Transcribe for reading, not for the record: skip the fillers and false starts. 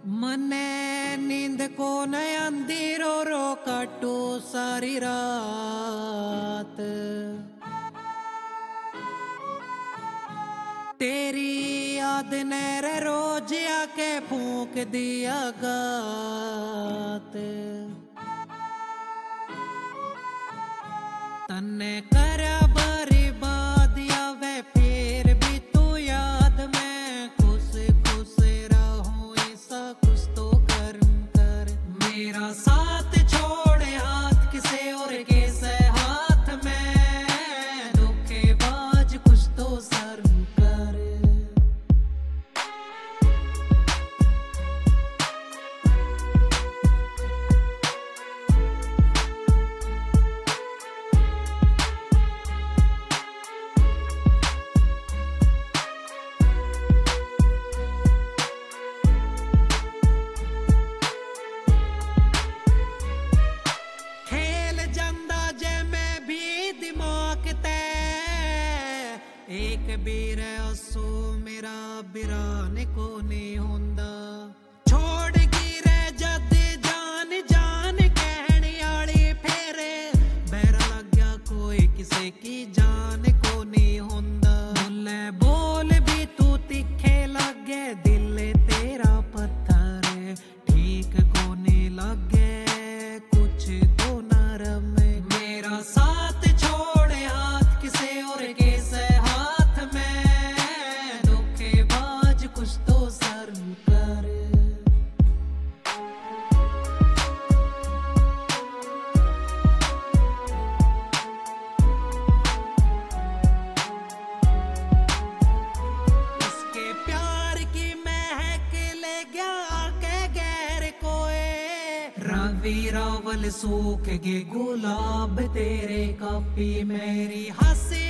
मने नींद को न आंदी रो रो काटू सारी रात। तेरी याद ने रे रोज आके फूंक दिया गात। तन्ने करा बर्बाद आवे फिर भी तू याद में खुश खुश रहूं ऐसा कुछ तो कर मेरा साथ छोड़ हाथ किसे और कैसे हाथ में धोखेबाज कुछ तो सर कर। एक बीर असो मेरा बिरान को नहीं होंदा छोड़ गिरे जद जान जान कहने आली फेरे बैरा लग गया कोई किसे की जान को नहीं होंदा। बोले बोल भी तू तिखे लगे दिल तेरा पत्थर ठीक को नहीं लगे कुछ तो नरम मेरा साथ छोड़ हाथ किसे और कैसे कुछ तो सर कर। उसके प्यार की महक ले गया के गैर कोए रवि रावल सूख गे गुलाब तेरे कापी मेरी हंसी